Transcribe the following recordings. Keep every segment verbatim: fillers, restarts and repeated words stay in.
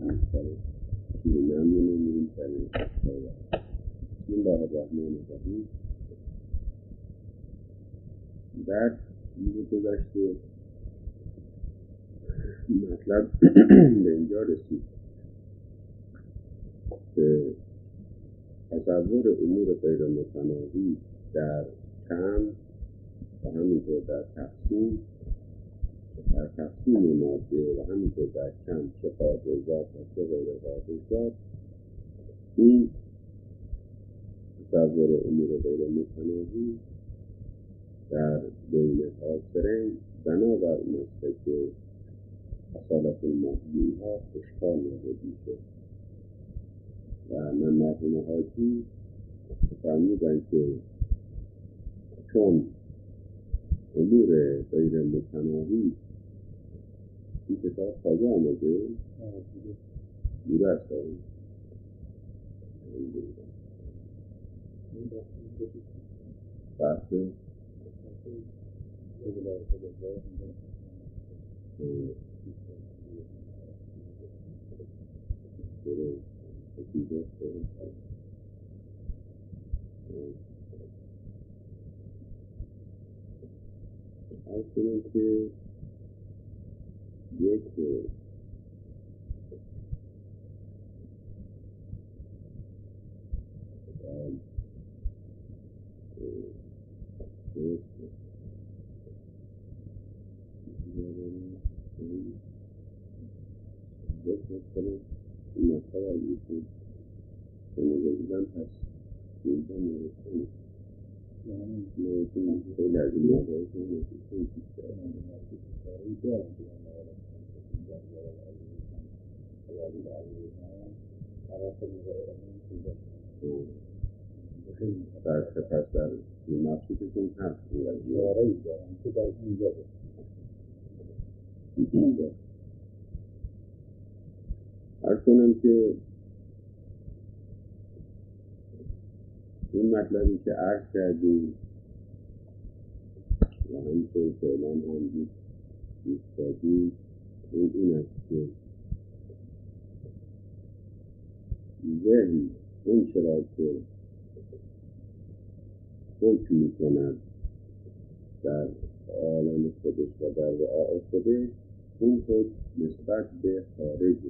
بیشتره که نمونه میریم سره بسم الله الرحمن الرحیم. بعد روز گذشته مطلب به اینجا رسید که تصور امور غیر متناهی در کم و همینطور در تقسیم در تقسیم ماده و همینطور در کم چه قابل ذات و چه غیر قابل ذات، این تصور امور غیر متناهی در بین حاضرین بنابر این است که اصالت الماهی ها اشکال وارد میشه و من مرحوم حاجی فرمودن که چون امور غیر متناهی این کتاب تازه آمده بوده است بحث از کنیم که یک این مطلب از ایشون که نگذیدم پس اینجا میرسیم میرسیم خیلی از این مطلب که میرسیم در سپس در مبسوطشون هست یارهی دارم که در اینجا بسید ارز کنم که این مطلبی که عرض کردیم و همینطور فعلا هم ایستادیم این این است که ذهن اون چرا که حکم می کند در عالم خودش و در رعاع خودش، اون حکم نسبت به خارجه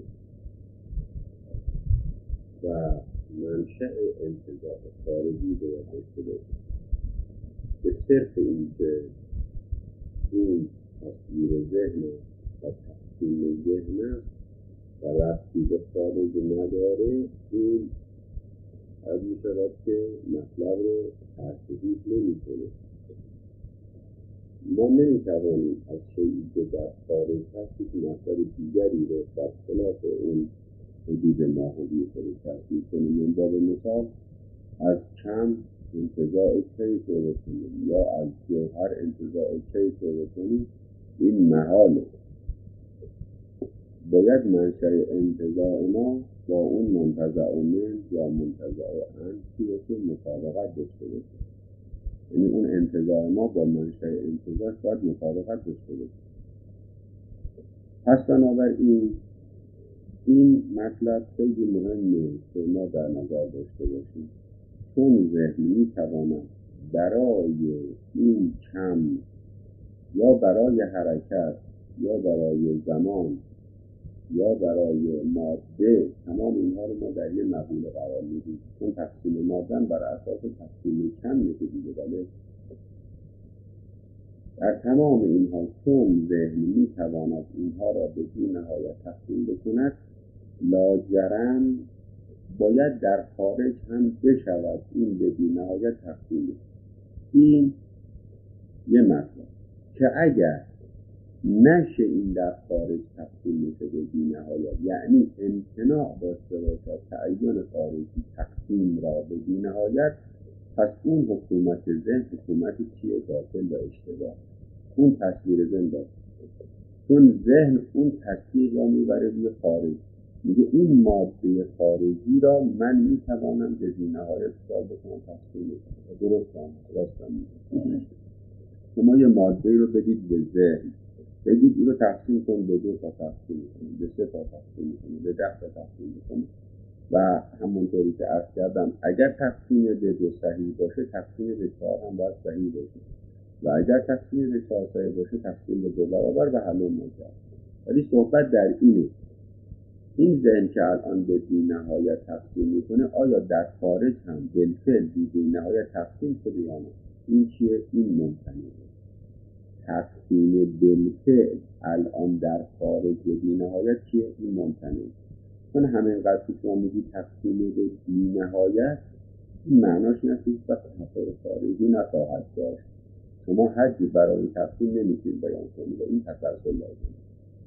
و منشأ انتزاع خارجی باید داشته باشه. به صرف این که این تصویر ذهن و تقسیم ذهن و ربطی به خارج نداره، این از می شود که مطلب رو تحصیل نمی کنه. ما نمی توانیم از چیزی که در خارج هست که مطلب دیگری رو در خلاف اون وجود ماهوی خود تحصیل کنیم. من باب مثال از کم انتزاع چی صورت کنیم یا از جوهر انتزاع چی صورت کنیم، این محاله. باید منشأ انتزاع ما با اون منتزع من یا منتزع عن چی باشه مطابقت داشته باشه. یعنی اون انتزاع ما با منشأ انتزاع باید مطابقت داشته باشه. پس بنابراین این مطلب خیلی مهمه که ما در نظر داشته باشیم، چون ذهن میتواند برای این کم یا برای حرکت یا برای زمان یا برای ماده، تمام اینها رو ما در یه مقوله قرار میدیم، چون تقسیم ماده بر اساس تقسیم کم میشه دیگه. بله در تمام اینها چون ذهن میتواند اینها را به بی نهایت تقسیم بکند، لاجرم باید در خارج هم بشود این به بی نهایت تقسیم. این یه مطلب که اگر نشه این در خارج تقسیم میشه به بی نهایت، یعنی امتناع داشته باشد تعین خارجی تقسیم را به بی نهایت، پس اون حکومت ذهن حکومت چیه؟ باطل و اشتباه. اون تصویر ذهن باطل، چون ذهن اون تصویر را میبره روی خارج، میگه این ماده خارجی را من میتوانم به بی نهایت حساب بکنم تقسیم کنم. درست هم درست هم شما یه ماده رو بدید به ذهن، بگید این رو تقسیم کن به دو تا تقسیم کنید، به سه تا تقسیم کنید، به ده تا تقسیم کنید و همونطوری که عرض کردم اگر تقسیم به دو صحیح باشه تقسیم به چهار هم باید صحیح باشه و اگر تقسیم به چهار صحیح باشه تقسیم به دو برابر و حل مجرد. ولی صحبت در اینه این ذهن که الان به بی نهایت تقسیم میکنه آیا در خارج هم بالفعل بی نهایت تقسیم شده یا نه؟ این چیه؟ این ممکنه تقسیم بالفعل الان در خارج بی نهایت چیه؟ این ممکنه. چون همینقدر که شما میگید تقسیم به بی نهایت این معناش نسید و تفاوت خارجی نخواهد داشت. شما حدی برای تقسیم نمیتونید بیان کنید و این تسلسل لازم.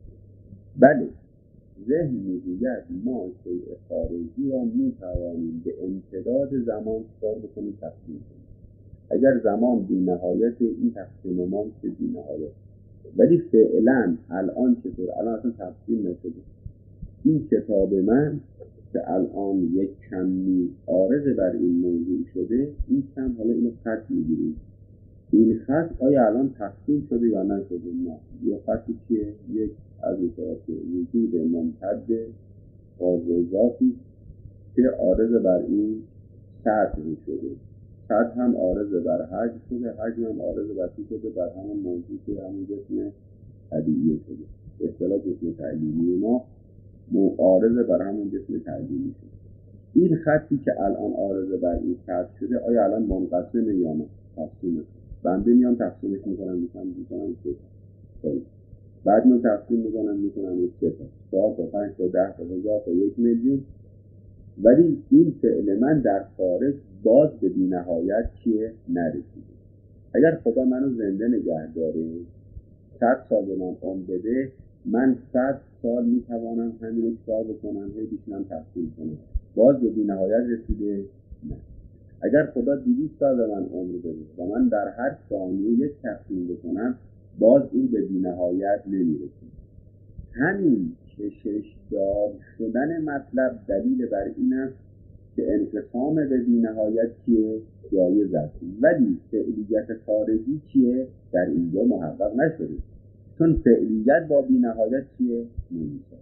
بله ذهن میگوید ما شیء خارجی را میتوانیم به امتداد زمان کار بکنیم تقسیم کنیم. اگر زمان بی نهایت این تقسیم ما میشه بی نهایت، ولی فعلا الان چطور؟ الان اصلا تقسیم نشده. این کتاب من که الان یک کمی عارض بر این موضوع شده، این کم حالا اینو خط میگیریم. این خط آیا الان تقسیم شده یا نشده؟ نه. یه خطی که یک از اطلاعات وجود ممتد بازوزاتی که عارض بر این سطح شده. سطح هم عارض بر حجم شده، حجم هم عارض بر چی شده؟ بر همون موضوع که همون جسم طبیعی شده. اصطلاح جسم تعلیمی ما عارض بر همون جسم تعلیمی شده. این خطی که الان عارض بر این سطح شده آیا الان منقسمه یا نه؟ تقسیمه. بنده میام تقسیمش میکنم میکنم میکنم سه تا بعد من تقسیم میکنم میکنم سه تا چهار تا پنج تا ده تا هزار تا یک میلیون. ولی این فعل من در خارج باز به بی نهایت چیه؟ نرسیده. اگر خدا منو زنده نگه داره صد سال به من عمر بده من صد سال میتوانم همین رو کار بکنم هی بیشنم تقسیم کنم باز به بی نهایت رسیده؟ نه. اگر خدا دویست سال به من عمر بده و من در هر ثانیه یک تقسیم بکنم باز این به بی نهایت نمیرسه. همین کششدار شدن مطلب دلیل بر این است که انقسام به بی نهایت چیه؟ جایز است، ولی فعلیت خارجی چیه؟ در اینجا محقق نشده، چون فعلیت با بی نهایت چیه؟ نمیشه.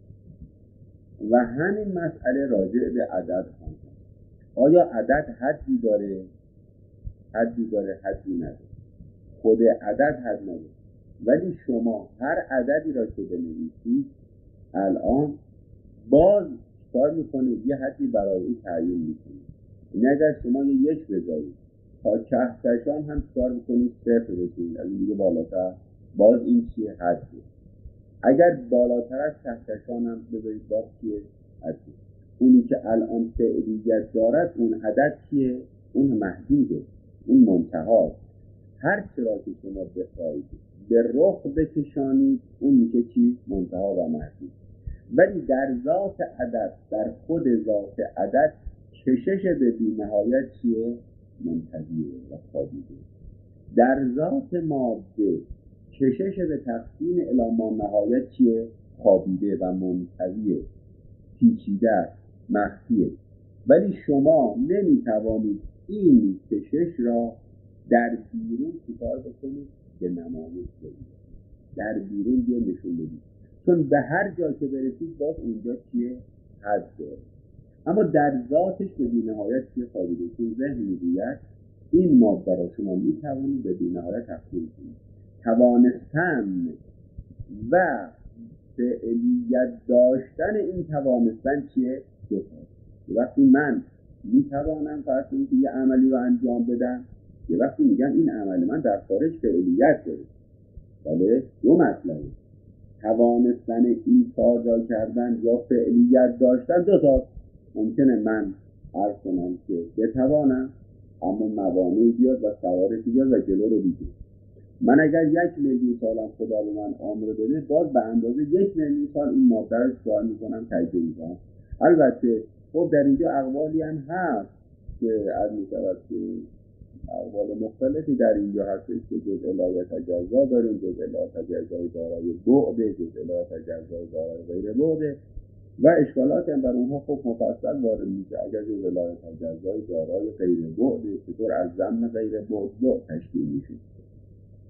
و همین مسئله راجع به عدد هم. آیا عدد حدی داره؟ حدی داره، حدی نداره. خود عدد حد نداره، ولی شما هر عددی را که بنویسید الان باز کار میکنید یه حدی برای این تعیین میکنید. این اگر شما یه یک بذارید تا کهکشان هم کار میکنید صفر بکنید از این دیگه بالاتر باز این چیه؟ حده. اگر بالاتر از کهکشان هم بذارید باز چیه؟ حده. اونی که الان فعلیت دارد اون عدد چیه؟ اون محدوده، اون منتها. هر چرا که شما بخواید به رخ بکشانید اون میشه چی؟ منتها و محدود. ولی در ذات عدد، در خود ذات عدد کشش به بی نهایت چیه؟ منتهیه و خوابیده. در ذات ماده کشش به تقسیم الی ما نهایت چیه؟ خوابیده و منتهیه، پیچیده، مخفیه. ولی شما نمیتوانید این کشش را در بیرون چیکار بکنید؟ به نمایش بدید. در بیرون بیا نشون بدید، چون به هر جا که برسید باز اونجا چیه؟ حد داره. اما در ذاتش به بی‌نهایت چیه؟ خوابیده. چون ذهن میگوید این ماده را شما میتوانید به بی‌نهایت تقسیم کنید. توانستن و فعلیت داشتن این توانستن چیه؟ دو تا. وقتی من میتوانم فرض کنید یه عملی رو انجام بدم، یه وقتی میگم این عمل من در خارج فعلیت داره. بله دو مطلبه، توانستن این کار را کردن یا فعلیت داشتن دو تا. ممکنه من عرض کنم که بتوانم اما موانعی بیاد و سوارشی بیاد و جلو رو بگیره. من اگر یک میلیون سالم خدا به من عمر بده باز به اندازه یک میلیون سال این ماده رو کار میکنم تجربه میکنم. البته خب در اینجا اقوالی هم هست که از میشود که اقوال مختلفی در اینجا هستش که جزء لا یتجزا داریم، جزء لا یتجزای دارای بعد، جزء لا یتجزای دارای غیر بعد و اشکالات هم بر اونها خب مفصل وارد میشه. اگر جزء لا یتجزای دارای غیر بعد چطور از ضمن غیر بعد بعد تشکیل میشه؟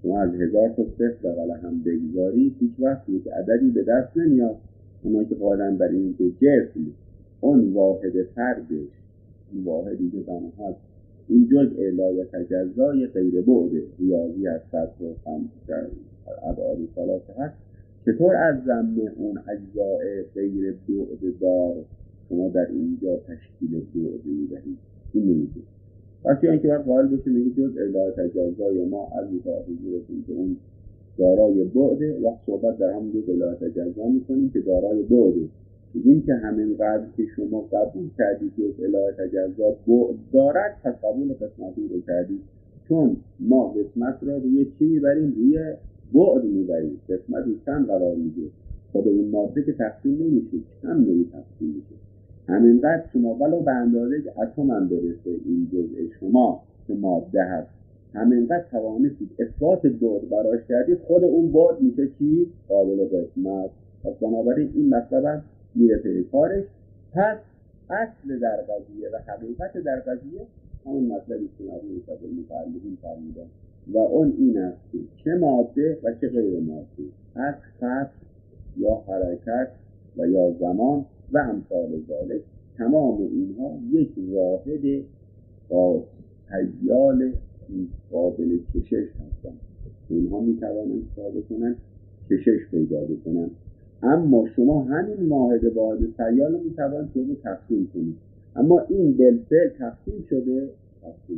شما از هزار تا صفر بغل هم بگذاری هیچ وقت یک عددی به دست نمیاد. اونا که قائلن بر این که جسم اون واحد فردش، واحدی که بنا هست، این جزء لایتجزای غیر بعد ریاضی از صدر و خمس ابعاد ثلاثه هست، چطور از ضمن اون اجزاء غیر بعد دار شما در اینجا تشکیل بعد میدهید؟ این نمیشه. پس یا اینکه باید قائل بشه میگه جزء لایتجزای ما از حضورتون که اون دارای بعده، وقت صحبت در همون جزء لایتجزا میکنیم که دارای بعده. این که همینقدر که شما قبول کردید که لایتجزا بعد دارد، پس قبول قسمتی رو کردید، چون ما قسمت را روی چی میبریم؟ روی بعد میبریم. قسمت رو چند قرار میده؟ خود اون ماده که تقسیم نمیشه، چند نوعی تقسیم میشه. همینقدر شما ولو به اندازه که اتم هم برسه این جزء شما که ماده هست، همینقدر توانستید اثبات بعد براش کردید، خود اون بعد میشه چی؟ قابل قسمت. پس بنابراین این مطلب میره پی کارش. پس اصل در قضیه و حقیقت در قضیه همون مطلبی که مرحوم صاحب متعلقین فرمودن و اون این است که چه ماده و چه غیر ماده، از خط یا حرکت و یا زمان و امثال ذالک، تمام اینها یک واحد با حیال قابل کشش هستند. اینها میتوانند ثابت کنند، کشش پیدا بکنند. اما شما همین واحد واحد سیال میتوان شده تقسیم کنید، اما این بالفعل تقسیم شده تقسیم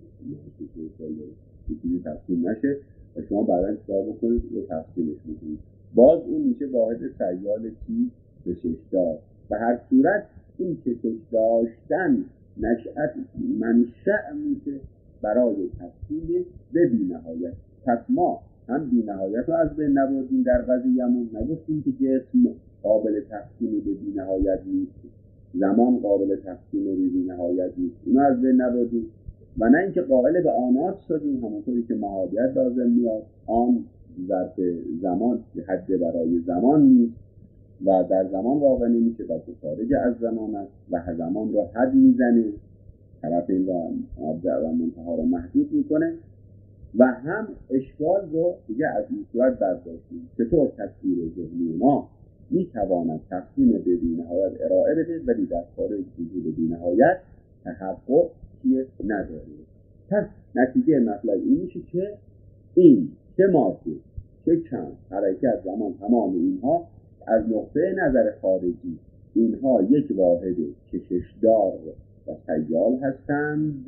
نشده، چیزی تقسیم نشه و شما بعدا چیکار بکنید رو تقسیمش بکنید، باز اون میشه واحد سیال چی؟ کشش دار. به هر صورت این کشش داشتن نشأت منشأ میشه برای تقسیم به بی‌نهایت. پس ما هم بی‌نهایت رو از بین نبردیم در قضیه‌مون، نگفتیم که جسم قابل تقسیم به بی‌نهایت نیست، زمان قابل تقسیم به بی‌نهایت نیست، اینو از بین نبردیم. و نه اینکه قائل به آنات شدیم، همونطوری که مهاجرت لازم میاد، آن ظرف زمان حد برای زمان نیست و در زمان واقع نمیشه، بلکه خارج از زمان است و زمان رو حد میزنه، طرفین و مبدأ و منتها رو محدود میکنه. و هم اشکال رو دیگه از این صورت برداشتیم، چطور تصویر ذهنی ما میتواند تقسیم به بی‌نهایت ارائه بده ولی در خارج وجود بی‌نهایت تحقق چیه نداره. پس نتیجه مطلب این میشه که این چه ماده چه چند حرکت زمان تمام اینها از نقطه نظر خارجی اینها یک واحد کششدار و سیال هستند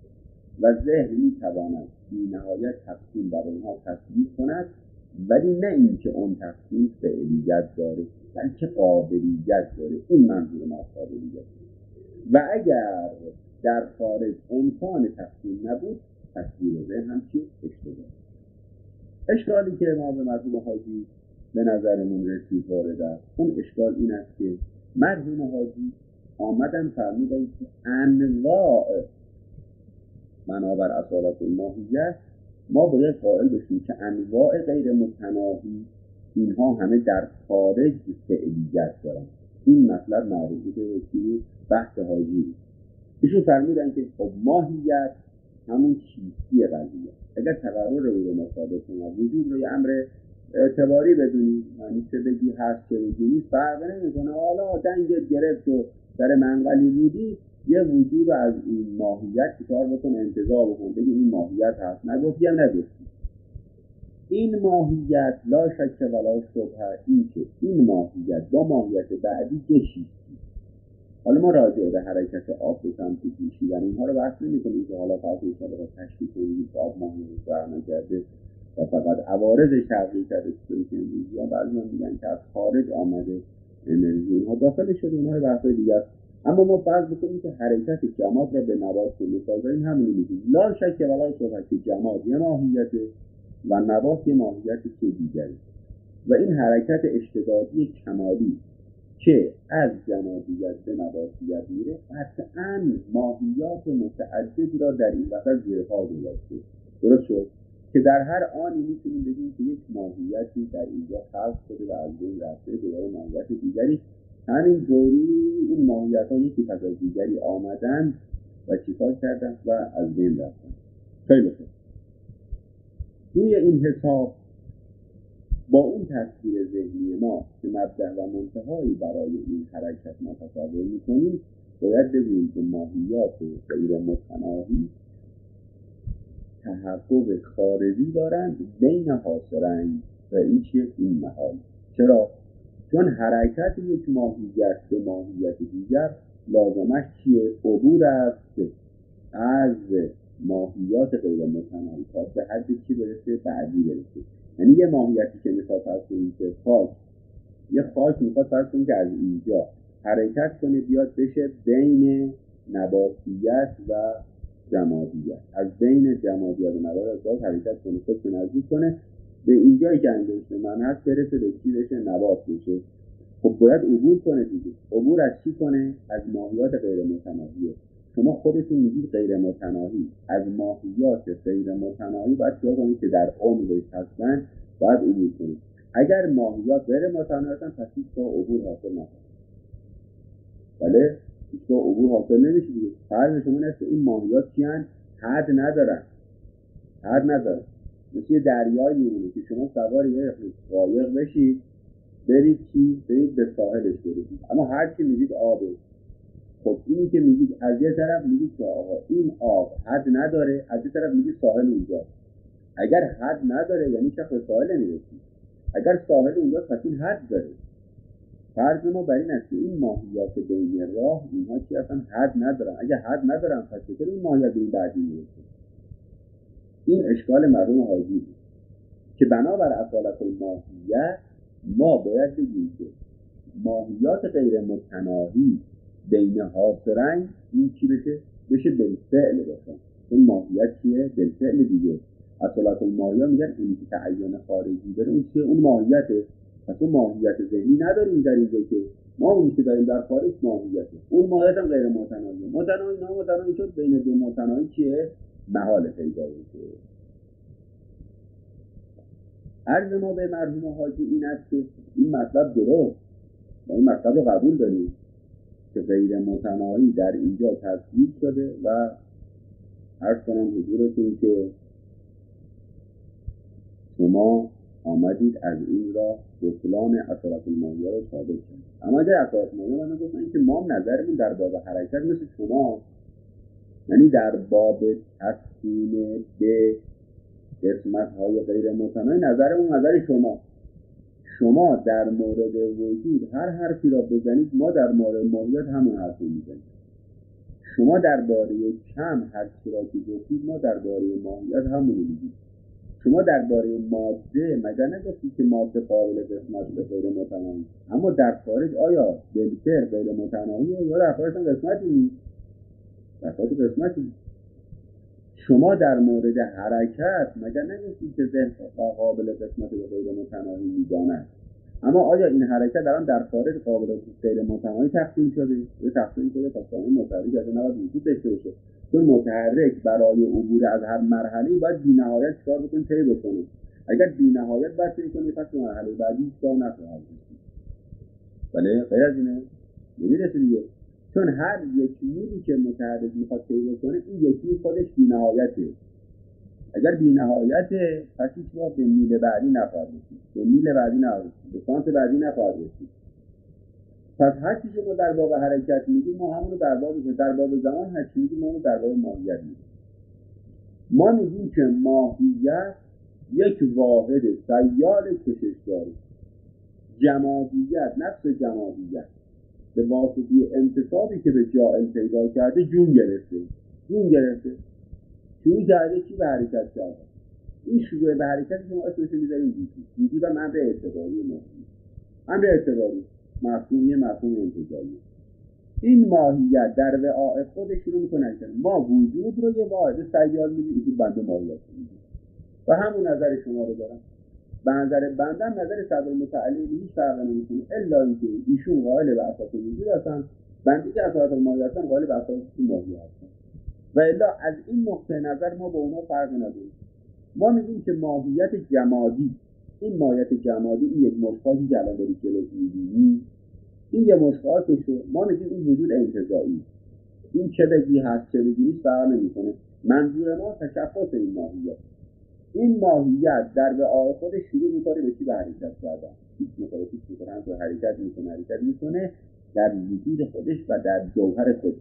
و ذهن میتواند بی‌نهایت تقسیم بر اونها تصویر کند، ولی نه اینکه اون تقسیم فعلیت داره بلکه قابلیت داره. این منظور ما قابلیت. و اگر در خارج امکان تقسیم نبود، تصویر ذهن هم چی؟ اشتباه. اشکالی که ما به مرحوم حاجی به نظرمون رسید وارد است، اون اشکال این است که مرحوم حاجی آمدن فرمودن که انواع بنابر اصالت الماهیت ما باید قائل بشیم که انواع غیر متناهی اینها همه در خارج فعلیت دارن. این مطلب معروفه که بحث حاجی. ایشون فرمودن که خب ماهیت همون چیستی قضیه. اگر تقرر رو ما ثابت کنیم، وجود رو یه امر اعتباری بدونیم، یعنی چه بگی هست چه بگی نیست فرق نمیکنه. حالا دنگت گرفت و در منقلی بودی، یه وجود از این ماهیت کار بکن، انتزاع بکن، بگی این ماهیت هست، نگفتی هم نگفتی. این ماهیت لا شک ولا شبهه، این که این ماهیت با ماهیت بعدی دو چیزی. حالا ما راجع به حرکت آب به سمت پیشیدن اینها رو بحث نمی‌کنیم که حالا فرض کنید که تشکیل کنید که آب ماهیت رو برنامه کرده و فقط عوارض شرقی کرده که امروزی ها بعضی هم میگن که از خارج آمده انرژی اینها داخل شده، اینها رو بحث دیگه است. اما ما فرض بکنیم که حرکت جماد را به نبات می‌سازیم، همین میگیم لا شک ولا شبهه که جماد یه ماهیته و نبات یه ماهیت چه دیگری و این حرکت اشتدادی کمالی که از جمادیت به نباتیت میره قطعاً ماهیات متعددی را در این وقت زیرها گذاشته. درست شد که در هر آنی میتونیم بگیم که یک ماهیتی در اینجا خلق شده و از بین رفته دوباره ماهیت دیگری. همین جوری این ماهیت ها یکی پس از دیگری آمدن و چیکار کردن و از بین رفتن. خیلی خوب. روی این حساب با اون تصویر ذهنی ما که مبدأ و منتهایی برای این حرکت ما تصور میکنیم، باید ببینیم که ماهیات غیر متناهی تحقق خارجی دارند بین حاصرین و این چیه؟ این محال. چرا؟ چون حرکت یک ماهیت به ماهیت دیگر لازمش چیه؟ عبور است از ماهیات غیر متناهی تا به حد چی برسه؟ بعدی برسه. یعنی یه ماهیتی که میخواد فرض کنیم که خاک، یه خاک میخواد فرض کنیم که از اینجا حرکت کنه بیاد بشه بین نباتیت و جمادیت، از بین جمادیت و نباتیت حرکت کنه، خودش نزدیک کنه به اینجایی که انگشت من هست برسه به چی بشه؟ نبات بشه. خب باید عبور کنه دیگه. عبور از چی کنه؟ از ماهیات غیر متناهیه. شما خودتون میگید غیر متناهی، از ماهیات غیر متناهی باید چیکار کنید که در عمقش هستن باید عبور کنید. اگر ماهیات غیر متناهی هستن پس هیچ عبور حاصل نمیشه. بله؟ هیچ عبور حاصل نمیشه دیگه. فرض شما اینه که این ماهیات چی هستن؟ حد ندارن. حد ندارن. مثل یه دریایی میمونه که شما سوار یه قایق بشید برید چی؟ برید به ساحلش برید. اما هر چی میگید آبه. خب اینی که میگید از یه طرف میگید که آقا این آب حد نداره، از یه طرف میگید ساحل اونجا. اگر حد نداره یعنی شخص به ساحل نمیرسید. اگر ساحل اونجا پس این حد داره. فرض ما بر این است که این ماهیات بین راه اینها چی اصلا حد ندارن. اگر حد ندارن پس چطور این ماهیات به این بعدی میرسه؟ این اشکال مرحوم حاجی بود که بنابر اصالت الماهیت ما باید بگیم که ماهیات غیر متناهی بین حاصرین این چی بشه؟ بشه بالفعل بشه. این ماهیت چیه؟ بالفعل دیگه. اصالت الماهیت میگن این که تعین خارجی داره اون چیه؟ اون ماهیته. پس اون ماهیت ذهنی نداریم در اینجا که ما اون که داریم در خارج ماهیته. اون ماهیت هم غیر متناهی. متناهی نه متناهی شد بین دو متناهی چیه؟ محال پیدا میشه. عرض ما به مرحوم حاجی این است که این مطلب درست ما این مطلب رو قبول داریم که غیر متناهی در اینجا تصویر شده و عرض کنم حضورتون که شما آمدید از این را بطلان اصالت الماهیه رو ثابت کنید. اما در اصالت الماهیه من گفتم که ما نظرمون در باب حرکت مثل شما، یعنی در باب تقسیم به قسمت های غیر متناهی نظرمون نظر شما. شما در مورد وجود هر حرفی را بزنید ما در مورد ماهیت همون حرف رو میزنید. شما درباره کم هر چی را که گفتید ما درباره ماهیت همون رو میگیم. شما درباره ماده مگر نگفتید که ماده قابل قسمت به غیر متناهی، اما در خارج آیا بالفعل غیر متناهیه یا در خارج هم قسمتی نیست؟ در خارج قسمتی نیست. شما در مورد حرکت مگر نگفتید که ذهن قابل قسمت به غیر متناهی میداند، اما آیا این حرکت الان در خارج قابل غیر متناهی تقسیم شده؟ یا تقسیم شده تا قانون متحرک از نباید وجود داشته باشه. چون متحرک برای عبور از هر مرحله باید بی‌نهایت کار بکنه طی بکنه. اگر بی‌نهایت باید طی کنه پس مرحله بعدی کار نخواهد کرد. بله غیر از اینه نمیرسه دیگه. چون هر یک میلی که متحرک میخواد طی بکنه این یکی خودش بی‌نهایته. اگر بی‌نهایته پس هیچ وقت به میل بعدی نخواهد رسید. به میل بعدی نخواهد رسید. به سانت بعدی نخواهد رسید. پس هر چیزی که در باب حرکت میگیم ما همون رو در باب در باب زمان هر چیزی میگیم ما رو در باب ماهیت میگیم. ما میگیم که ماهیت یک واحد سیال کششداری. جمادیت، نفس جمادیت به واسطه انتصابی که به جائل پیدا کرده جون گرفته. جون گرفته. شروع کرده چی به حرکت کرده؟ این شروع به حرکت که ما اسمش رو میذاریم وجود. وجود هم امر اعتباری ماهیت. امر اعتباری مفهومی مفهوم انتزاعی. این ماهیت در وعاء خودش شروع میکنه که ما وجود رو یه واحد سیال میدیم تو بنده ماهیت میدیم و همون نظر شما رو دارم. به نظر بنده نظر صدر متعلی هیچ فرق نمیکنه الا اینکه ایشون قائل به اساس وجود هستن، بنده که اساس ماهیت هستن قائل به اساس ماهیت هستن و الا از این نقطه نظر ما با اونها فرق نداریم. ما میگیم که ماهیت جمادی، این ماهیت جمادی این یک مشخاصی که الان دارید جلوش می‌بینید، این یه مشخاصشه. ما میگیم این وجود انتزاعی، این چه بگی هست چه بگی نیست فرق نمیکنه. منظور ما تشخص این ماهیت. این ماهیت در وعای خودش شروع میکنه به چی؟ به حرکت کردن. پیش میکنه پیش میکنه هم تو حرکت میکنه حرکت میکنه در وجود خودش و در جوهر خودش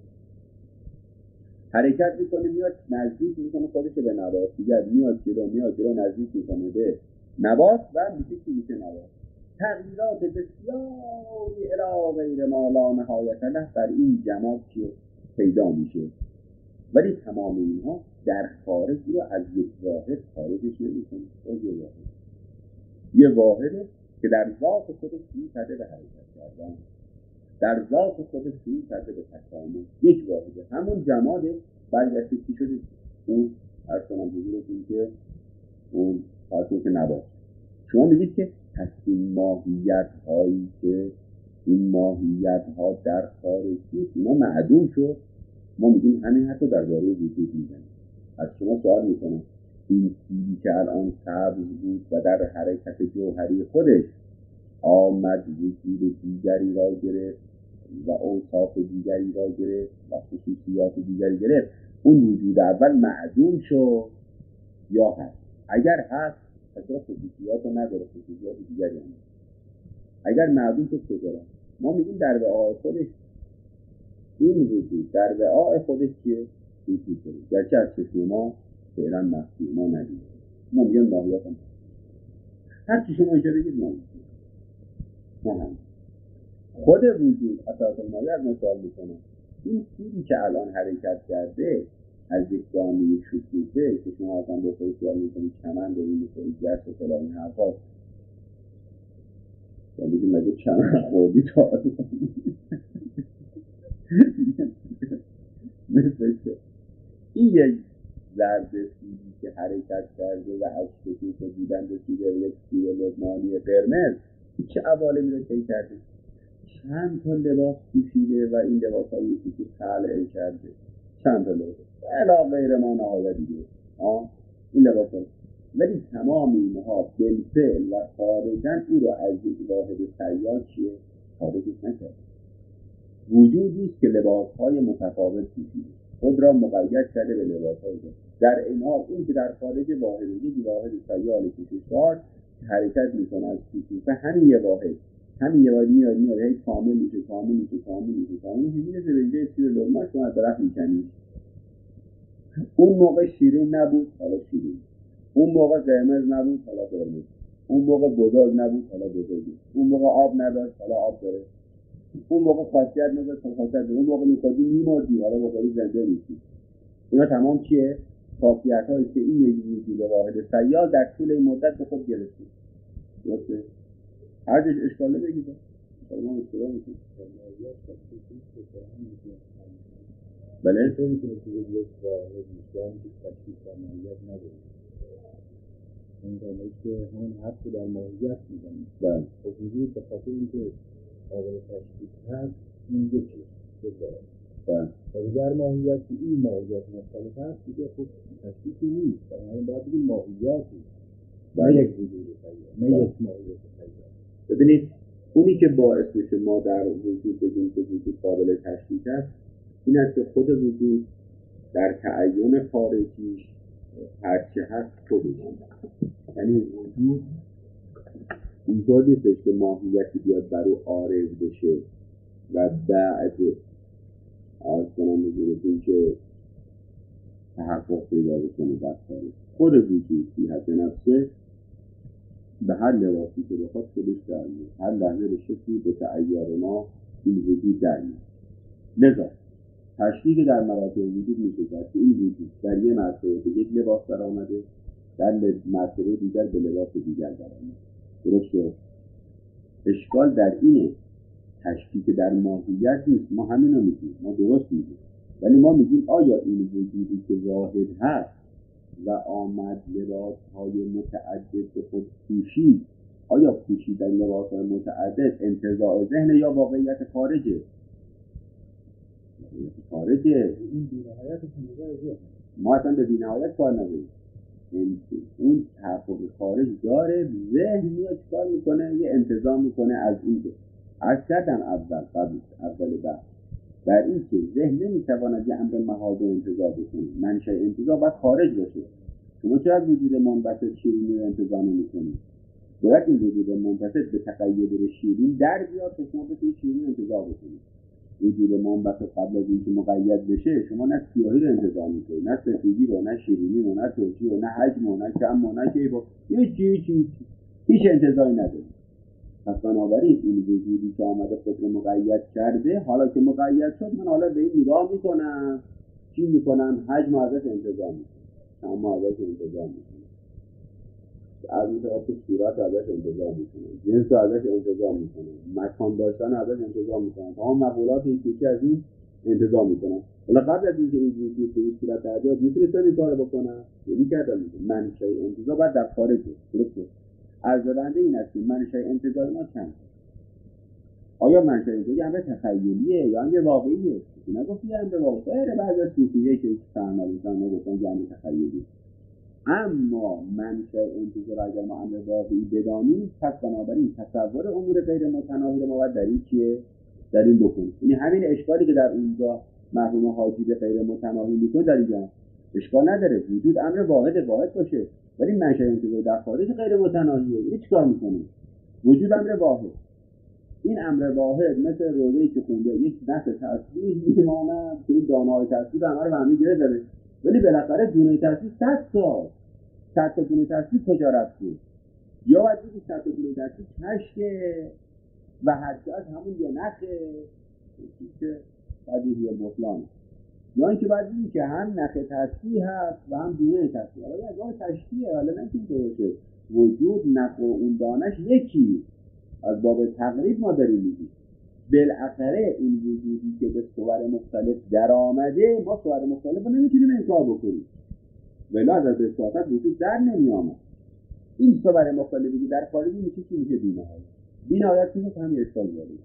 حرکت میکنه، میاد نزدیک میکنه خودش به نبات دیگر، میاد جلو میاد جلو نزدیک میکنه به نبات و میشه چی؟ میشه نبات. تغییرات بسیاری الی غیر ما لا نهایت له در این جماعت که پیدا میشه، ولی تمام اینها در خارج رو از یک واحد خارجش نمیکنه. یه واحد یه واحده که در ذات خودش شروع کرده به حرکت کردن، در ذات خودش شروع کرده به تکامل. یک واحده همون جماده برگشته چی شده؟ اون هر کنم بزرگتون که اون خاصه که نباشه. شما میگید که پس این ماهیت هایی که این ماهیت ها در خارج نیست اینا معدوم شد. ما میگیم همین حتی در داره وجود میزنیم. از شما سوال میکنم این چیزی که الان سبز بود و در حرکت جوهری خودش آمد وجود دیگری را گرفت و اوصاف دیگری را گرفت و خصوصیات دیگری گرفت، اون وجود اول معدوم شد یا هست؟ اگر هست اصلا خصوصیات نداره، خصوصیات دیگری هم. اگر معدوم شد کجا؟ ما میگیم در وعای خودش این وجود در وعای خودش که وجود داره، گرچه از چشم ما فعلا مخفی، ما ندیدیم. ما میگیم ماهیت هم هر چی شما اینجا بگید ما ما هم خود وجود اساس ماهیت از مثال میکنه. این چیزی که الان حرکت کرده از یک دانه شکوفه که شما اصلا با خودی سوال میکنید چمن داریم میکنید گرس و فلان این حرفا یا میگیم مگه چمن خوردی تا مثل که این یک ذره سیدی که حرکت کرده و از شکوفه دیدن رسیده یک سیر لبنانی قرمز چه عوالمی رو طی کرده، چند تا لباس پوشیده و این لباس ها یکی که خلع کرده، چند تا لباس الا غیر ما نهایت دیگه آه این لباس ها، ولی تمام اینها بالفعل و خارجن او رو از یک واحد سیال چیه؟ خارجش نکرد. وجودی است که لباس های متفاوت پوشیده، خود را مقید کرده به لباس های در این حال این که در خارج واحد یک واحد سیال کششدار حرکت میکنه از کشش همین یه واحد همین یه واحد میاد میاد هی کامل میشه کامل میشه کامل میشه کامل میشه میرسه به اینجای سیر لغمه شما از درخت میکنید. اون موقع شیرین نبود حالا شیرین، اون موقع قرمز نبود حالا قرمز، اون موقع بزرگ نبود حالا بزرگی، اون موقع آب نداشت حالا آب داره، اون موقع خاصیت نداشت حالا خاصیت داره، اون موقع میخوادی میمردی حالا بخوری زنده میشی. اینا تمام چیه؟ خاصیت هایی که این یک وجود واحد سیال در طول این مدت به خود گرفته. درسته؟ هر جش اشکاله بگیده ما اشتباه میکنیم. بله؟ تو میتونی که یک واحد میشن که تشکیل در ماهیت نداره. این دانه که همون حرف در ماهیت میزنیم. بله. خب وجود به خاطر اینکه قابل تشکیل هست این یکی بذاره. بله. و در ماهیت که این ماهیت مختلف هست دیگه خب تشکیل نیست. برای باید بگیم ماهیتی. نه یک وجود سیال. نه یک ماهیت سیال. ببینید اونی که باعث میشه ما در وجود بگیم که وجود قابل تشکیل است این است که خود وجود در تعین خارجیش هرچه هست خودش، یعنی وجود اینطور نیستش که ماهیتی بیاد بر او عارض بشه و بعد از کنم بزرگتون که تحقق پیدا بکنه در خارج. خود وجود فی حد نفسه به هر لباسی که بخواد خودش در میاد، هر لحظه به شکلی به تعیار ما این وجود در میاد. لذا تشکیل در مراتب وجود میشه که این وجود در یه مرتبه به یک لباس در آمده، در مرتبه دیگر به لباس دیگر در آمده. درست شد؟ اشکال در اینه تشکیل در ماهیت نیست. ما همین رو میگیم، ما درست میگیم، ولی ما میگیم آیا این وجودی که واحد هست و آمد لباس های متعدد به خود پوشید، آیا پوشیدن لباس های متعدد انتزاع ذهن یا واقعیت خارجه؟ خارجه. این بی‌نهایت انتزاع ذهن. ما اصلا به بی‌نهایت کار نداریم. اون تحقق خارج داره، ذهن میاد کار میکنه یه انتظام میکنه از این که عرض کردم اول قبل اول بحث بر این که ذهن نمیتواند یه امر محاذ انتزاع بکنه. منشأ انتزاع باید خارج باشه. شما چرا از وجود منبسط شیرینی رو انتزاع نمی‌کنید؟ باید این وجود منبسط به تقید به شیرین در بیاد تا شما بتونید شیرین رو انتزاع بکنید. وجود منبسط قبل از اینکه مقید بشه شما نه سیاهی رو انتزاع می‌کنید، نه سفیدی رو، نه شیرینی رو، نه ترشی رو، نه حجم رو، نه کم رو، نه کیف رو، هیچ چیز هیچ هیچ انتزاعی ندارید. پس بنابراین این وجودی که آمده خود رو مقید کرده، حالا که مقید شد من حالا به این نگاه میکنم چی میکنم؟ حجم ازش انتزاع میکنم، اما ازش انتزاع میکنم، از این طرف صورت ازش انتزاع میکنم، جنس ازش انتزاع میکنم، مکان داشتن ازش انتزاع میکنم، تمام مقولات یکی از این انتزاع میکنم. حالا قبل از اینکه این وجود به این صورت در بیاد میتونستم این کار رو بکنم؟ یعنی کردم منشأ انتزاع باید در خارجه. درسته؟ عرض بنده این است که منشأ انتزاع ما چند؟ آیا منشأ انتزاعی امر تخیلیه یا امر واقعیه؟ نگفتی امر واقعیه. غیر بعضی از صوفیه که فهمیدن ما گفتن که امر تخیلیه. اما منشأ انتزاع اگر ما امر واقعی بدانیم پس بنابراین تصور امور غیر متناهی رو ما باید در این چیه؟ در این بکنیم. یعنی همین اشکالی که در اونجا مرحوم حاجی به غیر متناهی میکنه در اینجا اشکال نداره. وجود امر واحد واحد باشه، ولی منشأ انتزاع در خارج غیر متناهیه. این چیکار میکنه؟ وجود امر واحد. این امر واحد مثل روزه‌ای که خونده یک دست تصویر میمانه که این دانه‌های تصویر همه رو همه گره داره، ولی بالاخره دونه تصویر صد تا صد تا دونه تصویر کجا رفته؟ یا باید بگید صد تا دونه تصویر کشکه و هرچه همون یه نخه که بدیهی بطلانه، یا اینکه باید بگید که هم نخ تصویر هست و هم دونه تصویر. حالا از اون تشبیه، حالا نه که درسته وجود نخ و اون دانش یکی، از باب تقریب ما داریم میگیم. بالاخره این وجودی که به صور مختلف در آمده ما صور مختلف رو نمیتونیم انکار بکنیم، ولی از از اثباتات وجود در نمی آمد. این صور مختلفی که در خارجی میشه چی میشه؟ بی‌نهایت. بی‌نهایت که میشه همین اشکال داریم.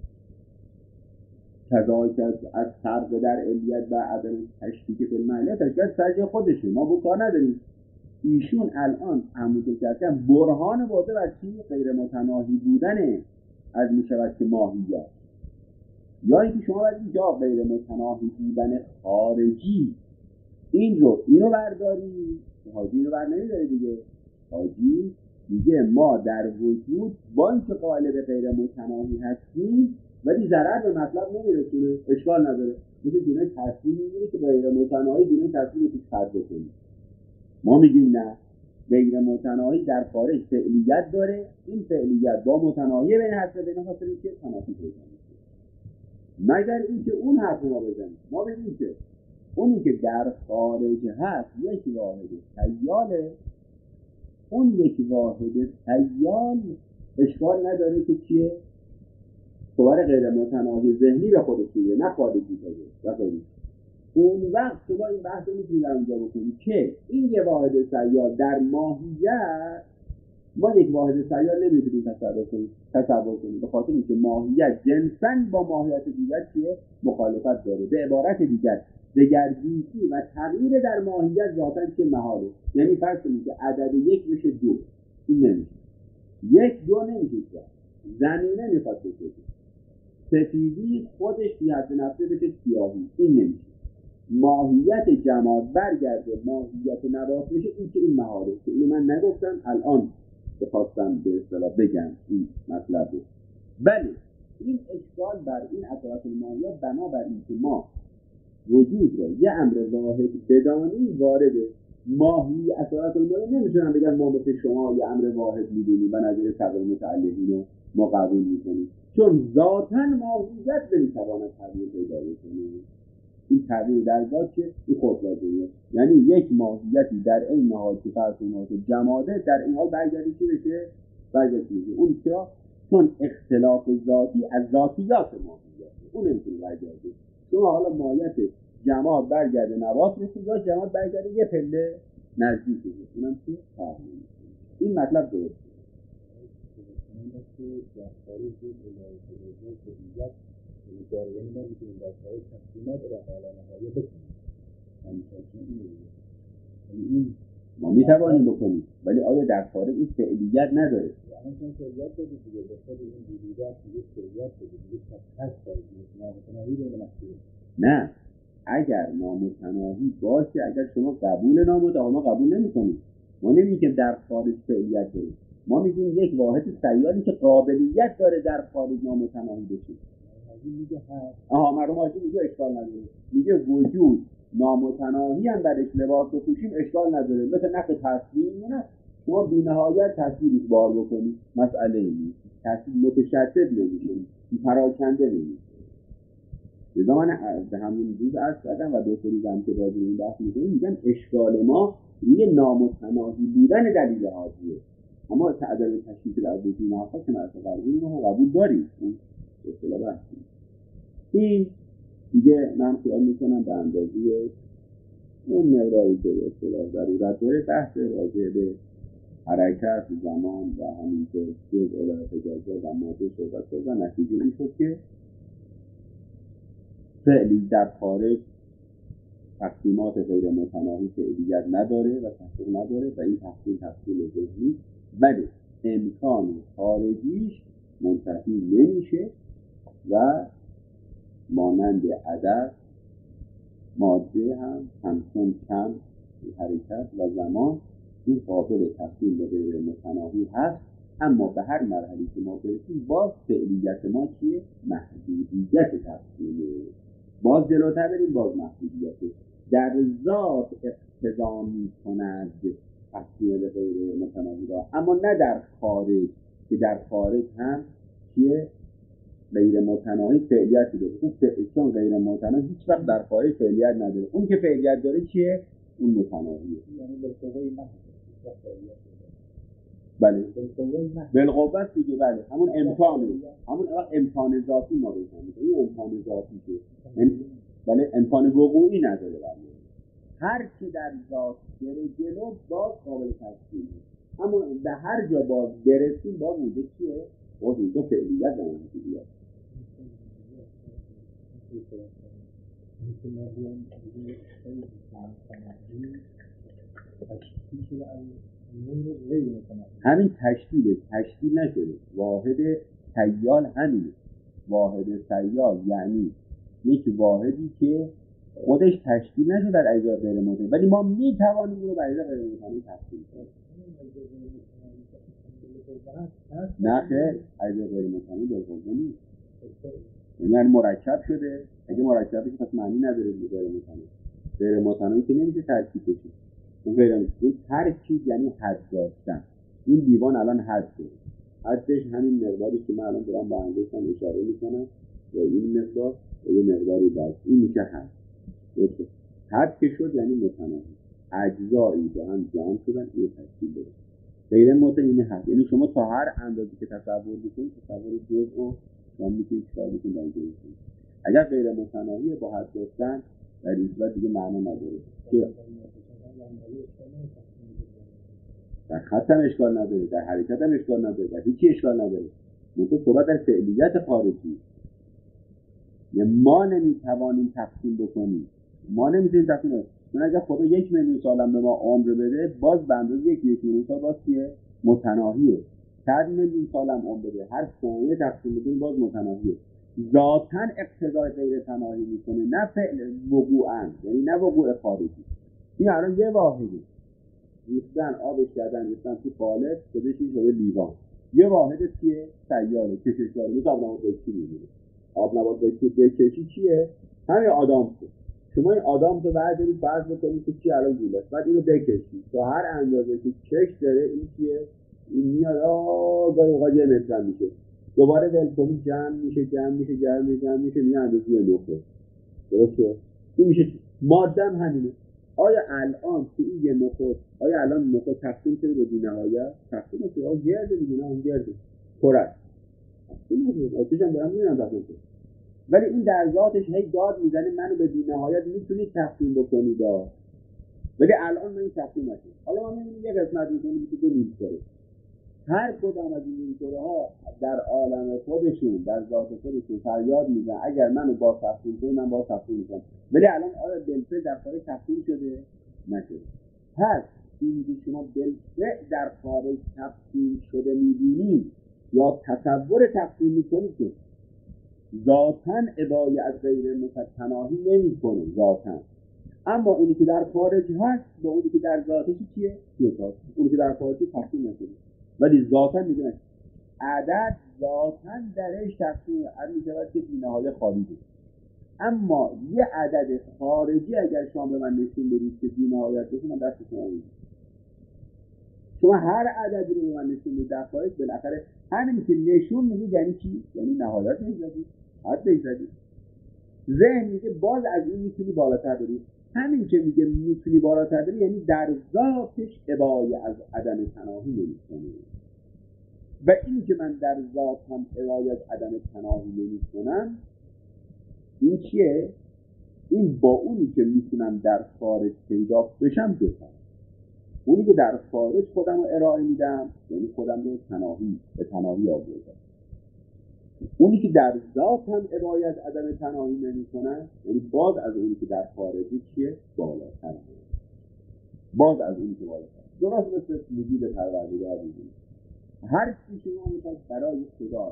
کذالک از فرق در علیت و عدم تشبیه به معلیت اشکال سرجه خودشه، ما با کار نداریم. ایشون الان عمودی کردن برهان برده بر چی؟ غیر متناهی بودنه از میشود که ماهیت، یا اینکه شما باید اینجا غیر متناهی بودن خارجی این رو اینو برداری. حاجی اینو بر نمیداره دیگه. حاجی میگه ما در وجود با اینکه قائل به غیر متناهی هستیم ولی ضرر به مطلب نمیرسونه، اشکال نداره. مثل دونه تصویر میگیره که غیر متناهی دونه تصویر رو توش خرد بکنیم. ما میگیم نه، غیر متناهی در خارج فعلیت داره، این فعلیت با متناهی بین حسب بین خاطر اینکه تنافی پیدا میشه. مگر اینکه اون حرف ما بزنیم ما بگیم که اونی که در خارج هست یک واحد خیاله، اون یک واحد خیال اشکال نداره که چیه؟ صور غیر متناهی ذهنی به خودش میگه، نه خارجی تاگه. اون وقت شما این بحث رو میتونید در اونجا بکنید که این یه واحد سیال در ماهیت ما یک واحد سیال نمیتونیم تصور کنیم تصور کنیم به خاطر اینکه ماهیت جنساً با ماهیت دیگر چیه؟ مخالفت داره. به عبارت دیگر دگرگونی و تغییر در ماهیت ذاتاً چه محاله. یعنی فرض کنید که عدد یک بشه دو، این نمیشه. یک دو نمیشه. زمینه میخواد بشه سفیدی خودش بی حد نفسه بشه سیاهی، این نمیشه. ماهیت جماد برگرده ماهیت نبات بشه، این که این محاله که این من نگفتم الان بخواستم به اصطلاح بگم این مطلب رو. بله این اشکال بر این اطلاعات ماهیت بنابر این که ما وجود رو یه امر واحد بدانیم وارده ماهی اطلاعات ماهیت نمیتونم بگم ما مثل شما یه امر واحد میدونیم و نظیر تغییر متعلقین رو ما قبول میکنیم، چون ذاتاً ماهیت نمیتواند تغییر پیدا کنه. این تغییر در ذات که این خود لازمه، یعنی یک ماهیتی در این حال که فرسونات جماده در این حال برگردی که بشه برگردی بشه اون چرا؟ چون اختلاف ذاتی از ذاتیات ماهیت اون نمیتونه برگردی. شما حالا ماهیت جماد برگرده نواس میشه یا جماد برگرده یه پله نزدیک بشه، اونم چه تغییر. این مطلب درسته. داره یعنی ما میتونیم در خواهد تقسیمات و حالا نهایی بکنیم این ما میتوانیم بکنیم، ولی آیا در خارج این فعلیت نداره؟ یعنی چون فعلیت داره دیگه به خود این وجودات دیگه فعلیت داره دیگه هست داره دیگه نامتناهی بین مخصوص. نه اگر نامتناهی باشه، اگر شما قبول نامتناهی، ما قبول نمی‌کنیم، ما نمیگیم که در خارج فعلیت داره، ما میگیم یک واحد سیالی که قابلیت داره در خارج نامتناهی بشه. میگه هست. آها مردم حاجی میگه اشکال نداره، میگه وجود نامتناهی هم برش لباس بپوشیم اشکال نداره، مثل نقل تصویر نه، شما بی نهایت تصویرش بار بکنید مسئله ای نیست، تصویر متشدد نمیشه، پراکنده نمیشه. لذا من به همون روز عرض کردم و دو سه روز هم که راجع به این بحث می‌کنیم میگم اشکال ما روی نامتناهی بودن دلیل حاضیه، اما تعداد تشکیل در وجود نهفت که مرسا قربون ما قبول داریم، اون اصطلاح بحثی. این دیگه من خیال میکنم به اندازه اون مقداری که به اصطلاح ضرورت داره بحث راجع به حرکت زمان و همینطور جز الهه اجازه و ماده صحبت کرد و نتیجه این شد که فعلی در خارج تقسیمات غیر متناهی فعلیت نداره و تحقیق نداره و این تحقیق تحقیق ذهنی، ولی امکان خارجیش منتفی نمیشه و مانند عدد ماده هم همچون کم حرکت و زمان این قابل تقسیم به غیر متناهی هست، اما به هر مرحله که ما برسیم باز فعلیت ما چیه؟ محدودیت تقسیمه. باز جلوتر بریم باز محدودیت در ذات اقتضا می‌کند تقسیم به غیر متناهی را، اما نه در خارج که در خارج هم چیه؟ غیر متناهی فعلیت داره، چون غیر متناهی هیچ وقت در خارج فعلیت نداره، اون که فعلیت داره چیه؟ اون متناهیه. یعنی به قوه محض بله بالقوت دیگه، بله همون امکانه، همون امکان ذاتی ما بهش میگیم، این امکان ذاتی که بله امکان وقوعی نداره. بله هر چی در ذات بره جلو باز قابل تقسیمه، اما به هر جا باز برسیم باز اونجا چیه؟ باز اونجا فعلیت و محدودیت. همین تشکیل تشکیل نشده، واحد سیال همینه، واحد سیال یعنی یک واحدی که خودش تشکیل نشده در اجزای غیر متناهی، ولی ما میتوانیم اون رو در اجزای غیر متناهی تقسیم کنیم. نه خیر، اجزای غیر متناهی بالقوه نیست، یعنی مرکب شده، اگه مرکبه که پس معنی نداره غیر متناهی، غیر متناهی که نمیشه ترکیب بشه. اون غیر متناهی ترکیب یعنی حد داشتن. این دیوان الان حد داره، حدش همین مقداری که من الان دارم با انگشتم اشاره میکنم و این مقدار و یه مقداری بس، این میشه حد. حد که شد یعنی متناهی، اجزایی با هم جمع شدن یه تشکیل داره. غیر متناهی این حد، یعنی شما تا هر اندازی که تصور بکنید تصور جزء و شما میتونید چیکار بکنید در اینجا بکنید. اگر غیر متناهی با حد داشتن در این صورت دیگه معنا نداره، در خط هم اشکال نداره، در حرکت هم اشکال نداره، در هیچی اشکال نداره. منطقه صحبت در فعلیت خارجی، یعنی ما نمیتوانیم تقسیم بکنیم، ما نمیتونیم تقسیم بکنیم. من اگر خدا یک میلیون سالم به ما عمر بده باز به اندازه یک یک میلیون سال باز چیه؟ متناهیه. صد میلیون سالم عمر بده هر ثانیه تقسیم بکنیم باز متناهیه. ذاتاً اقتضای غیر تناهی میکنه، نه فعل وقوعاً، یعنی نه وقوع خارجی. این الان یه واحده، ریختن آبش کردن ریختن تو قالب شده چیز شده لیوان، یه واحد چیه؟ سیاله، کششگاره، مثل آب نبات بکشی میمونه. آب نبات بکشی چیه؟ همین آدم شد. شما این آدم رو بردارید فرض بکنید که چی الان گوله است، بعد اینو بکشید تا هر اندازه که چش داره این چیه؟ این میاد آه گاهی اوقات یه متر میشه، دوباره ولکنی جمع میشه جمع میشه جمع میشه جمع میشه میاد اندازه یه نقطه. درسته؟ این میشه ماده هم همینه. آیا الان تو این یه نقطه، آیا الان نقطه تقسیم شده به بی‌نهایت؟ تقسیم شده، آه گرده دیگه، نه اون گرده کره این نمیده، آتیش هم دارم میبینم تقسیم شده، ولی این در ذاتش هی داد میزنه منو به بی‌نهایت میتونید تقسیم بکنید، ولی الان من این تقسیم نشد. حالا ما میبینیم یه قسمت میکنیم که دو نیم کره، هر کدام از این نیم کره ها در عالم خودشون در ذات خودشون فریاد میزنن اگر منو با تقسیم کنید من با تقسیم میکنم، ولی الان آیا بالفعل در خارج تقسیم شده؟ نشده. پس این که شما بالفعل در خارج تقسیم شده میبینید یا تصور تقسیم میکنید که ذاتاً ابای از غیر متناهی نمی کنه ذاتاً، اما اونی که در خارج هست با اونی که در ذاتش چیه؟ دوتاست. اونی که در خارجی تقسیم نشده ولی ذاتاً میگه عدد ذاتاً درش تقسیم می شود که بی‌نهایت خالی بود. اما یه عدد خارجی اگر شما به من نشون بدید که بی‌نهایت باشه، من دست شما میگیرم. شما هر عددی رو به من نشون بدید در خارج، بالاخره همین که نشون میدید یعنی چی؟ یعنی نهایت نمی‌زدید، حد نمی‌زدید. ذهن میگه باز از این میتونی بالاتر بری. همین که میگه میتونی بالاتر بری یعنی در ذاتش ابای از عدم تناهی نمی‌کنه. و این که من در ذات هم ابای از عدم تناهی نمی‌کنم، این چیه؟ این با اونی که میتونم در خارج پیدا بشم بشم. اونی که در خارج خودم رو ارائه میدم یعنی خودم رو تناهی به تناهی آوردم. اونی که در ذات هم ابای از عدم تناهی نمی‌کنه یعنی باز از اونی که در خارجی چیه؟ بالاتر. باز از اونی که بالاتر. درست مثل وجود پروردگار می‌بینید. هر چیزی شما می‌خواید برای خدا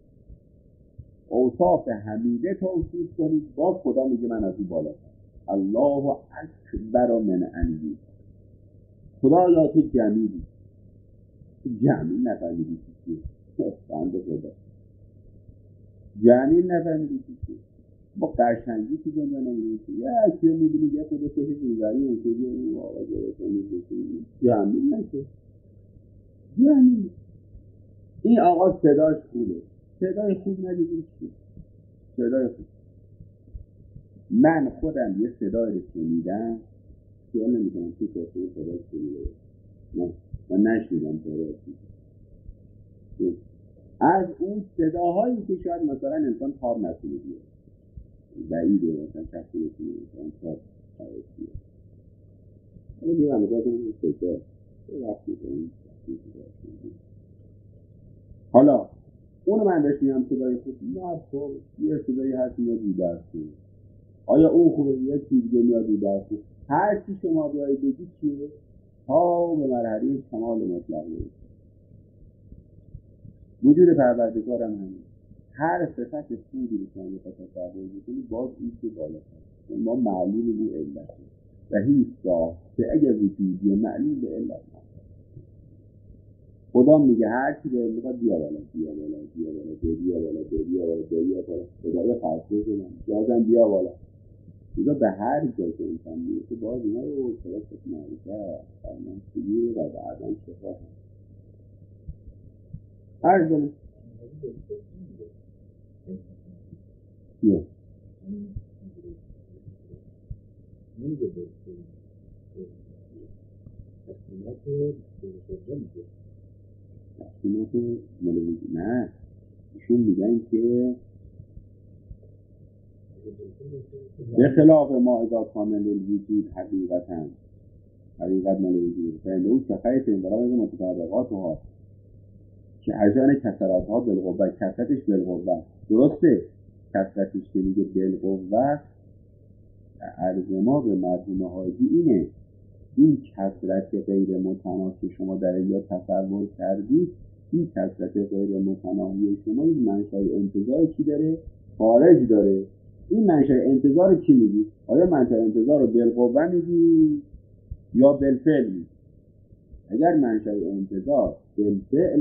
اوصاف حمیده توصیف کنید، باز خدا میگه من از این بالاتر. الله اکبر من انبی. خدا یا تو جمیلی جمیل نفهمیدی چیزی بنده خدا جمیل نفهمیدی چیزی با قشنگی که دنیا نمیدونی یه اکی رو میبینی یه خود که روزایی اون که یه اون آقا جرسه میدونی جمیل نشه. جمیل این آقا صداش خوبه، صدای خوب ندیدی چی؟ صدای خوب. من خودم یه صدای رو شنیدم خیال نمی‌کنم که کسی صدای شنیده نه من نشنیدم صدای شنیده. از اون صداهایی که شاید مثلا انسان خواب نتونه بیاره بعیده مثلا کسی نتونه انسان خواب بیاره. حالا میگم مثلا این صدا یه وقتی کنیم حالا اونو من بشنیم صدای خوب نه تو یه صدایی هست میاد رو درسته. آیا اون خوبه یه چیز میاد رو درسته. هر چی شما بیایی بگید چیه؟ ها به مرحله کمال مطلق میرسه. وجود پروردگار هم همین. هر صفت خوبی رو شما بخواید تصور بکنید باز این که بالاتر. ما معلوم به علت و هیچ گاه به اگر وجودی معلوم به علت خدا میگه هر چی به میخواد بیا بالا بیا بالا بیا بالا بیا بالا بیا بالا بیا بالا خدا یه خاصه کنه یادم بیا بالا. اینا به هر جا که انسان میشه باز اینا رو کلاس معرفه فرمان سیگیر و بعداً شفا هر جا بیا تقسیمات ملوی نه ایشون میگن که به خلاف ما اذا کامل الوجود حقیقتاً حقیقت ملوی فعلا او کفایت انبرای متطابقات ها که اجان کسرات ها بالقوه کسرتش بالقوه درسته کسرتش که میگه بالقوه عرض ما به مرحوم حاجی اینه این کسرت غیر متناهی که شما در اینجا تصور کردید این کسرت غیر متناهی شما این منشأ انتظار چی داره؟ خارج داره. این منشأ انتظار چی میگی؟ آیا منشأ انتظار رو بالقوه میگی یا بالفعل میگی؟ اگر منشأ انتظار بالفعل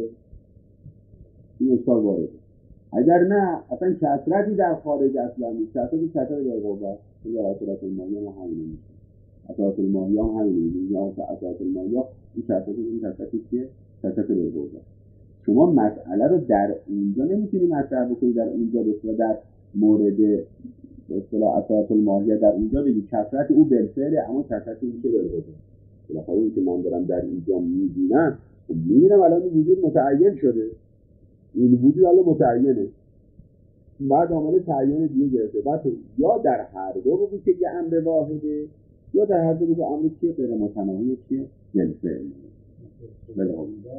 این اشکال وارده. اگر نه اصلا کسرتی در خارج اصلا نیست. کسرتی کسرت بالقوه یا اصالت الماهی هم همین میشه. اصالت الماهی هم همین میشه. یا اصالت الماهی این کسرتی این کسرتی که کسرت بالقوه. شما مسئله رو در اینجا نمیتونی مطرح بکنی در اینجا به در مورد به اصطلاح اصالت الماهی در اینجا بگی کسرت او بالفعل اما کسرت این که بالقوه. بالاخره این که من دارم در اینجا میبینم خب میبینم الان وجود متعین شده این وجود الان متعینه بعد آمده تعیین دیگه گرفته بعد یا در هر دو بگو که یه امر واحده یا در هر دو بگو امر چیه غیر متناهی چیه بالفعل بله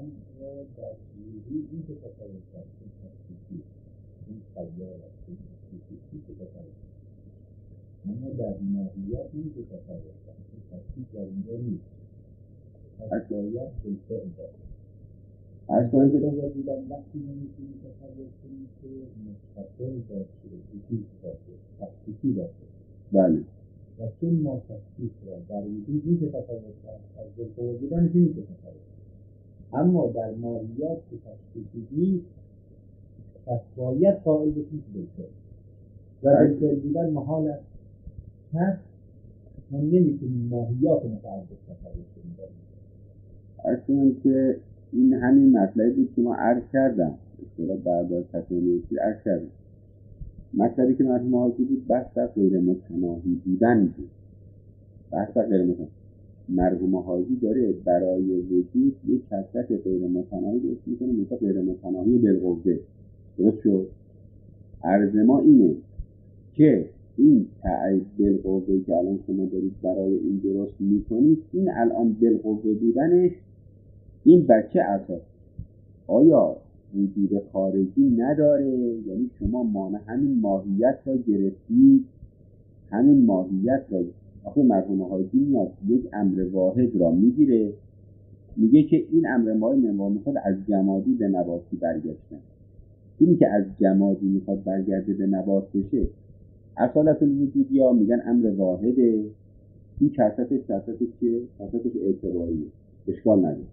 اما در ماهیت این که تصور کنید، تصدیق در اینجا نیست. از باید بالفعل دارد. عرض کنم که متفاوت بودن وقتی نمیتونی تصور کنی که مستقل باشه، وجود باشه، تفکیکی باشه. بله و چون ما تفکیک را در وجود میشه تصور کرد، از بالقوه بودنش میشه تصور کرد. اما در ماهیات که تفکیکی نیست، پس باید قائل بشیم که بالفعل و بالفعل بودن محال است. پس ما نمیتونیم ماهیات متعدد تصور کنیم. عرض کنم که این همین مطلبی بود که ما عرض کردم اصطلاح بعد از تکنولوژی عرض کردم. مطلبی که مرحوم حاجی بود بحث در غیر متناهی بودن بود. بحث در غیر متناهی مرحوم حاجی داره برای وجود یک کثرت غیر متناهی درست میکنه، مثلا غیر متناهی بالقوه. درست شد؟ عرض ما اینه که این تعیید بالقوه که الان شما دارید برای این درست میکنید، این الان بالقوه بودنش این بچه اساس آیا وجود خارجی نداره؟ یعنی شما مانع همین ماهیت را گرفتید، همین ماهیت را آخه مرحوم حاجی میاد یک امر واحد را میگیره، میگه که این امر واحد مثلا از جمادی به نباتی برگشتن. اینی که از جمادی میخواد برگرده به نبات بشه اصالت الوجود یا میگن امر واحده، این کثرتش کثرتش که کثرتش اعتباریه، اشکال نداره.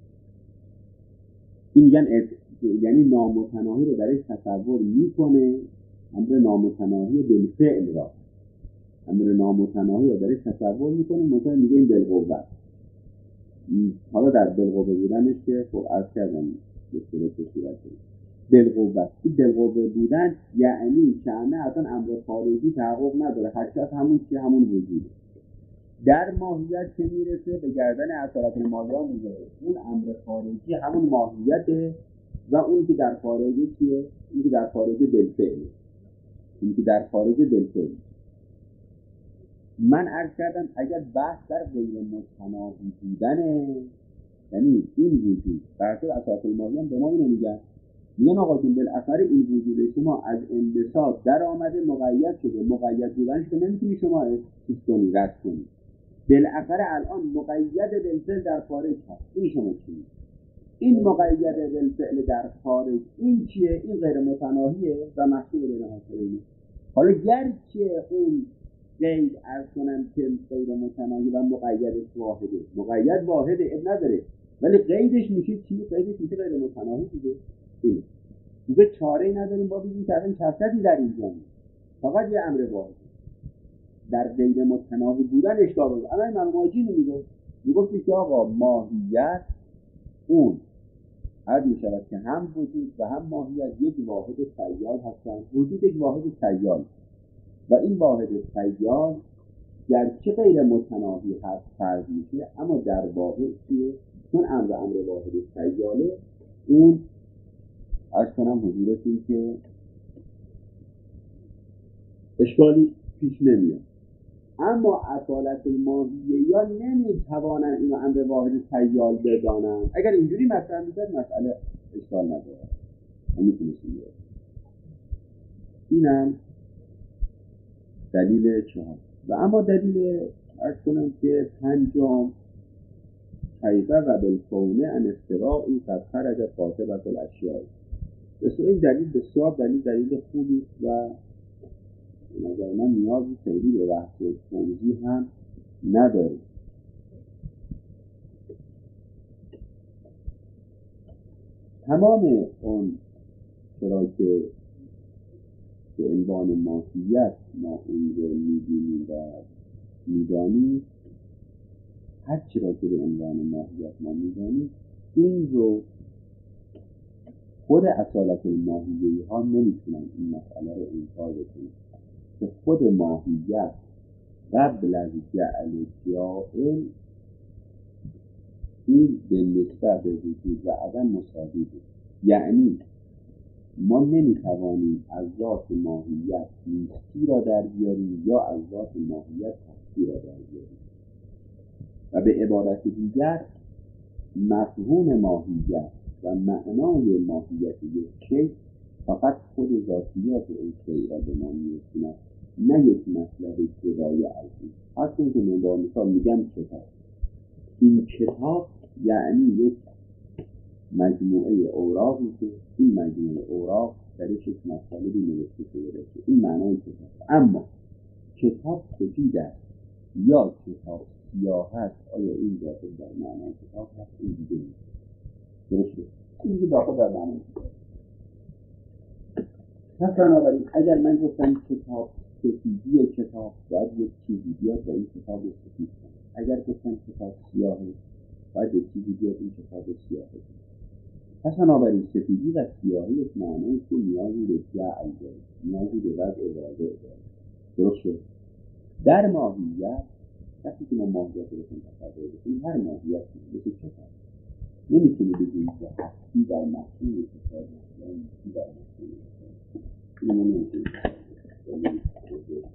این میگن ات... یعنی نامتناهی رو درش تصور میکنه، امر نامتناهی بالفعل را امر نامتناهی رو درش تصور میکنه، مثلا میگه این بالقوه. حالا در بالقوه بودنش که خب عرض کردم به صورت صورت بالقوه، این بالقوه بودن یعنی شأنه اصلا امر خارجی تحقق نداره، حقیقت همون چیه، همون وجوده. در ماهیت که میرسه به گردن اصالت ماهیان میگه اون امر خارجی همون ماهیته و اون که در خارجی چیه؟ اون که در خارجی بالفعل، اون که در خارجی بالفعل. من عرض کردم اگر بحث در غیر متناهی بودنه، یعنی این وجود برای اصالت ماهیان به ما اینو میگن، میگن آقا جون بالاخره این وجود شما از انبساط در آمده، مقید شده، مقید بودنش که نمیتونی شما چیز کنی، رد کنی. بالاخره الان مقید بالفعل در خارج هست. این شما چیه؟ این مقید بالفعل در خارج این چیه؟ این غیر متناهیه و محصول بین حاصله. حالا گرچه اون قید عرض کنم که غیر متناهی و مقیدش واحده، مقید واحده اب نداره، ولی قیدش میشه چی؟ قیدش میشه غیر متناهی دیگه. این دیگه چاره‌ای نداریم با بگیم که اصلا کثرتی در اینجا نیست، فقط یه امر واحد در غیر متناهی بودن اشکال بود. اما این منواجی نمیگه، میگفتی که آقا ماهیت اون عرض میشود که هم وجود و هم ماهیت یک واحد سیال هستند. وجود یک واحد سیال و این واحد سیال گرچه غیر متناهی هست فرض میشه، اما در واقع چیه؟ چون امر امر واحد سیاله، اون عرض کنم حضورتون که اشکالی پیش نمیاد. اما اصالت الماهیه یا نمیتوانن اینو امر واحد سیال بدانن. اگر اینجوری مطرح میشد مسئله اشکال نداره، میتونستیم بیاد. اینم دلیل چهار. و اما دلیل عرض کنم که پنجم کیف و بالکونه ان استرائی قد خرج قاطبة الاشیاء. بسیار این دلیل بسیار دلیل دلیل خوبی و نظر من نیازی خیلی به بحث توضیح هم نداره. تمام اون چرا که به عنوان ماهیت ما اون رو می‌بینیم و می‌دانیم، هر چرا که به عنوان ماهیت ما می‌دانیم، این رو خود اصالت الماهیه ها نمیتونن این مسئله رو انکار بکنن که خود ماهیت قبل از جعل جائل این به نسبت به وجود و عدم مساوی بود. یعنی ما نمیتوانیم از ذات ماهیت نیستی را در بیاریم یا از ذات ماهیت هستی را در بیاریم. و به عبارت دیگر مفهوم ماهیت و معنای ماهیت یک شی فقط خود ذاتیات این شی را به ما می‌رساند، نه یک مطلب جدای از این. حتی که من با مثال میگم کتاب، این کتاب یعنی یک مجموعه اوراقی که این مجموعه اوراق درش یک مطالبی نوشته شده باشه. این معنای کتاب. اما کتاب سفید است یا کتاب سیاه است، آیا این داخل در معنای کتاب هست؟ این دیگه نیست. درسته؟ این دیگه داخل در معنای کتاب. پس بنابراین اگر من گفتم کتاب سفیدی کتاب، باید یک چیزی بیاد و این کتاب رو سفید کنه. اگر گفتم کتاب سیاهه، باید یک چیزی بیاد این کتاب سیاهه کنه. پس بنابراین سفیدی و سیاهی یک معنی که نیازی به جعل داره، نیازی به وضع واضح داره. درسته؟ در ماهیت وقتی که ما ماهیت رو بکنیم تصور بکنیم، هر ماهیت مثل کتاب نمیتونه بگیم که هستی در محصول کتاب یا هستی در محصول کتاب. اینو نمیتونه